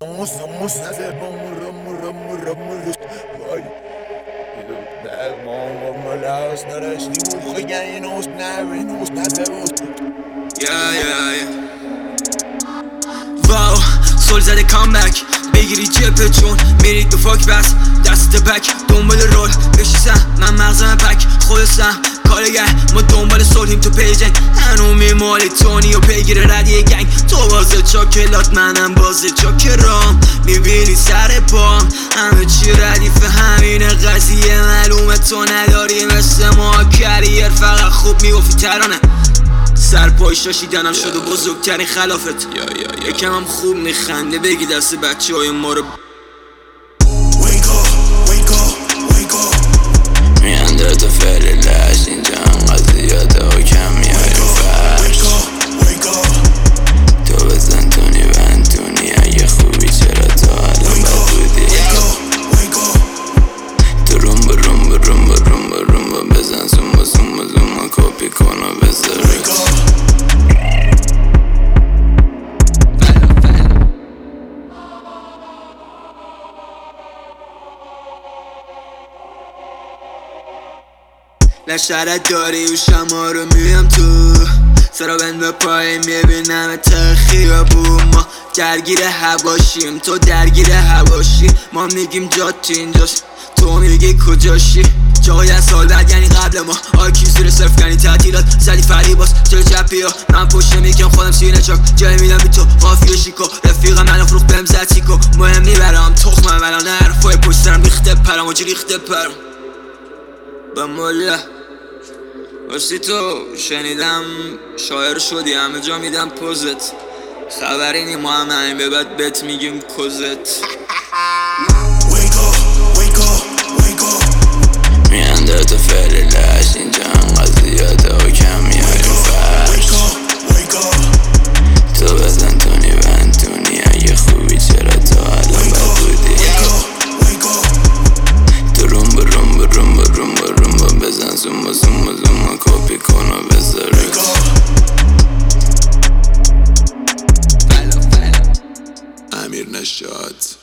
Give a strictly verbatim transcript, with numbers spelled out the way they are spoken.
Somos hacer como rum rum rum Vay Yeah yeah yeah واو سول زده کامبک بگیری جبه چون میرید به فاک بس دست بک دنبال رول بشیزم من مغزم پک خودستم کارگر ما دنبال صلحیم تو پیجنگ هنو میمالی تونی و پیگیر ردیه گنگ تو بازه چاکلات منم بازه چاکرام میبینی سر پام همه چی ردیف همین قضیه معلومه تو نداری مثل ما کریر فقط خوب میگفتی ترانه سر پای شاشیدنم شد و بزرگترین خلافت یکم هم خوب میخنده بگی دست بچه های ما رو میانده تو فعل لش اینجا هم قضیات ها کم میاریم فرش تو بزن تونی و انتونی اگه خوبی چرا تو الان بد بودی تو رومب رومب رومب رومب رومب بزن زوم زوم زوم کپی کن و بذار لشترت داری و شما رو میام تو سرا بند به پایی میبینم تا خیابون ما درگیر هواشیم تو درگیر هواشی ما میگیم جات تو اینجاست تو میگی کجاشی جای از سال بعد یعنی قبل ما آکی زیر صرف کنی تعطیلات زدی فری باز جلو چپی ها من پشت میگم خودم سینه چاک جای میدم بی تو قافیه شیکو رفیقم من افروخ بهم زد سیکو مهم میبرم تخمم الان حرفای پشت سرم ریخته پرم و جی ریخته پرم به مولا راستی تو شنیدم شاعر شدی همه جا میدم پوزت خبری نی ما هم همین به بعد بهت میگیم کزت میانده تو فعل لش اینجا هم قضیات ها کم میاریم فرش تو بزن تونی و انتونی اگه خوبی چرا تو الان بد بودی تو رومب رومب رومب رومب رومب بزن زوم زوم زوم کپی کن و بذار امیر نشاط